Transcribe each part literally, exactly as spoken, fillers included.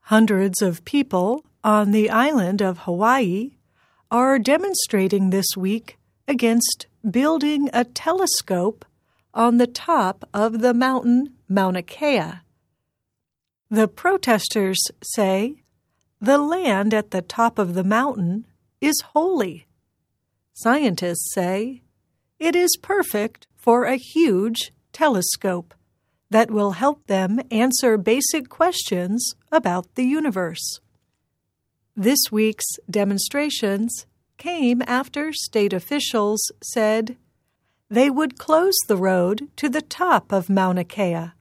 Hundreds of people on the island of Hawaii are demonstrating this week against building a telescope on the top of the mountain Mauna Kea. The protesters say the land at the top of the mountain is holy. Scientists say it is perfect for a huge telescope that will help them answer basic questions about the universe. This week's demonstrations came after state officials said they would close the road to the top of Mauna Kea.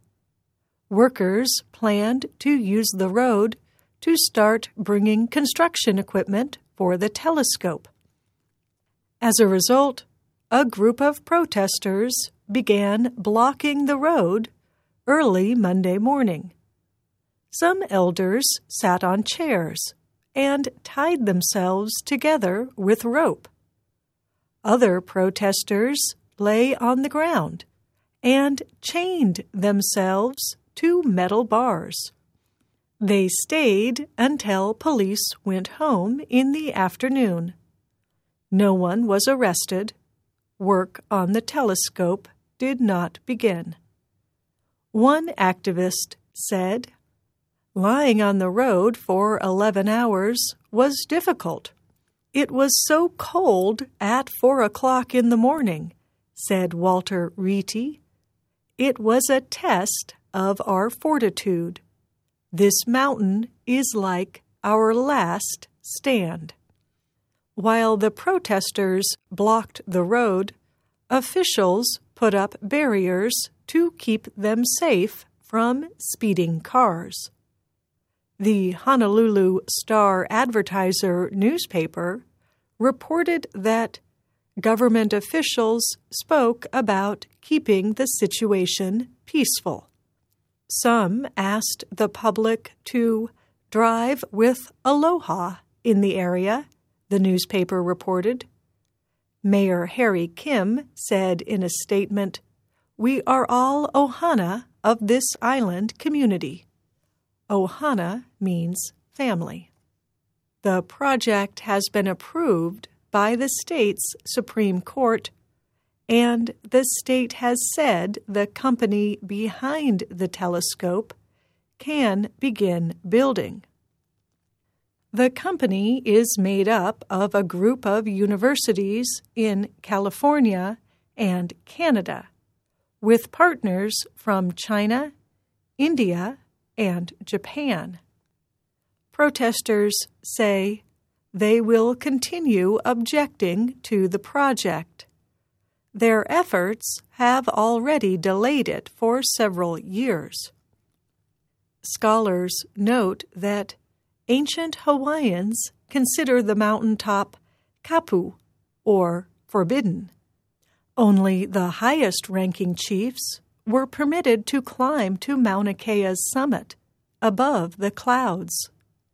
Workers planned to use the road to start bringing construction equipment for the telescope. As a result, a group of protesters began blocking the road early Monday morning. Some elders sat on chairs and tied themselves together with rope. Other protesters lay on the ground and chained themselves to metal bars. They stayed until police went home in the afternoon. No one was arrested. Work on the telescope did not begin. One activist said, "Lying on the road for eleven hours was difficult. It was so cold at four o'clock in the morning," said Walter Reety. "It was a test of our fortitude. This mountain is like our last stand." While the protesters blocked the road, officials put up barriers to keep them safe from speeding cars. The Honolulu Star-Advertiser newspaper reported that government officials spoke about keeping the situation peaceful. Some asked the public to drive with aloha in the area, the newspaper reported. Mayor Harry Kim said in a statement, "We are all ohana of this island community." Ohana means family. The project has been approved by the state's Supreme Court, and the state has said the company behind the telescope can begin building. The company is made up of a group of universities in California and Canada, with partners from China, India, and Japan. Protesters say they will continue objecting to the project. Their efforts have already delayed it for several years. Scholars note that ancient Hawaiians consider the mountaintop kapu, or forbidden. Only the highest-ranking chiefs were permitted to climb to Mauna Kea's summit, above the clouds.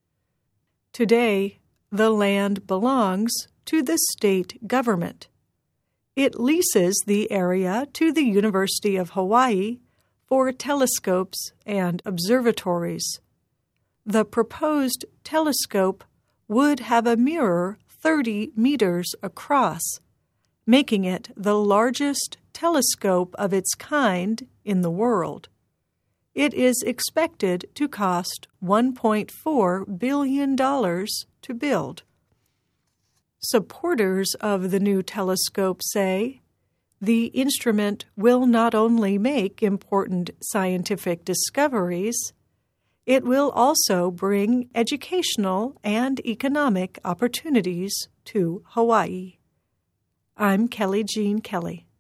Today, the land belongs to the state government. It leases the area to the University of Hawaii for telescopes and observatories. The proposed telescope would have a mirror thirty meters across, making it the largest telescope of its kind in the world. It is expected to cost one point four billion dollars to build. Supporters of the new telescope say the instrument will not only make important scientific discoveries, it will also bring educational and economic opportunities to Hawaii. I'm Kelly Jean Kelly.